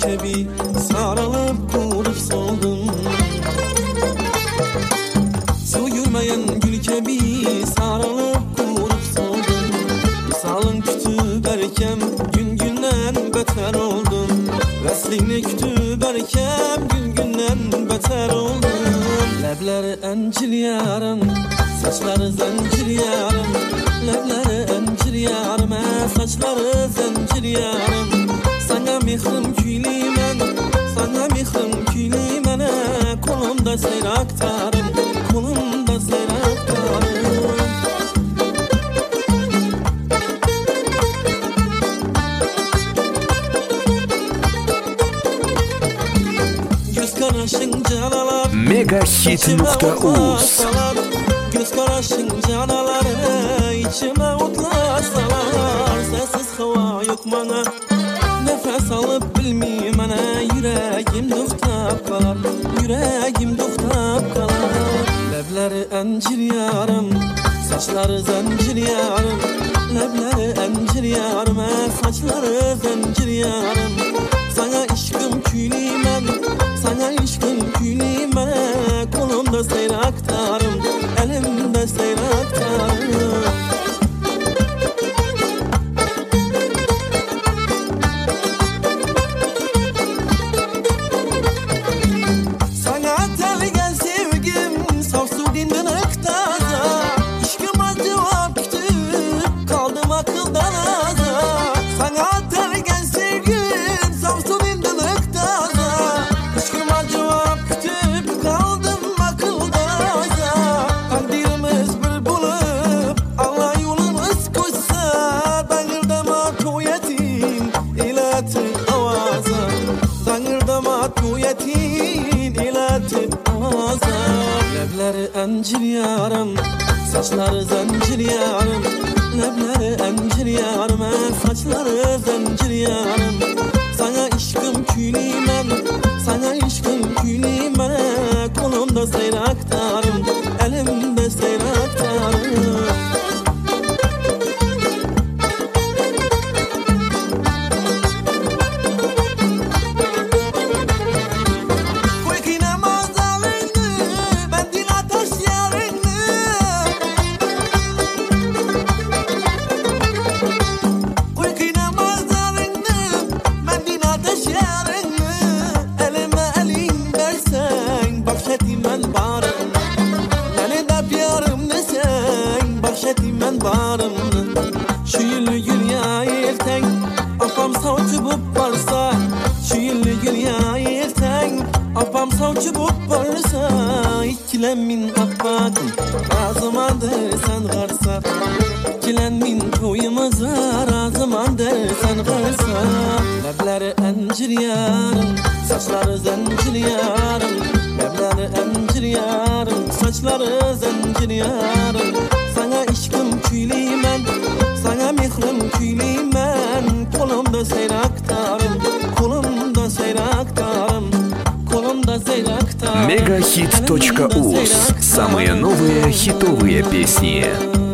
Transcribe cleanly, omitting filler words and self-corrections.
kebi sarılıp kurup soldum. Su yürümeyen gül kebi sarılıp kurup soldum. Misalın kütüp erkem gün günden beter oldum. Veslini kütüp erkem gün günden beter oldum. Lebleri encir yarım, saçları zencir yarım. Lebleri encir yarım, saçları zencir yarım. Sana mihrim külümen, sana mihrim külümen. Kolumda seyraktarım, kolumda seyraktarım. Göz karaşın canalar Megahit.uz. Göz karaşın canaları içime utlasalar. Sessiz hava yok bana, nefes alıp bilmeyim ana. Yüreğim duftap kalar, yüreğim duftap kalar. Lebleri encir yarım, saçları zencir yarım. Lebleri encir yarım, saçları zencir yarım. Sana işkım külümen, sana işkım külümen. Kolumda seyraktarım, elimde seyraktarım. Sana tel gel sevgim, saf su dindin ıktaza. İşkım az cevap kütüp, kaldım akıldan aza. Sana tel gel sevgim, saf su dindin ıktaza. İşkım az cevap kütüp, kaldım akıldan aza. Takdirimiz bir bulup, Allah yolumuz koşsa. Dangırdama kuvvetin, iletir avaza. Dangırdama kuvvetin, iletir avaza. Lebleri encir yarım, saçları zencir yarım. Lebleri encir yarım, saçları zencir yarım. Sana işkım külümen, sana işkım külümen. Kolumda seyraktarım, elimde seyraktarım. Şu yıllı gül ya erten, apam savcı bu varsa. Şu yıllı gül ya erten, apam savcı bu varsa. İkilenmin apakım, razımandır sen varsa. İkilenmin toyumuza, razımandır sen varsa. Lebleri encir yarım, saçları zencir yarım. Lebleri encir yarım, saçları zencir yarım. Sana işkım külümen, sana mihrim külümen. Kolumda seyraktarım, kolumda seyraktarım, kolumda seyraktarım. Megahit.uz. Самые новые хитовые песни.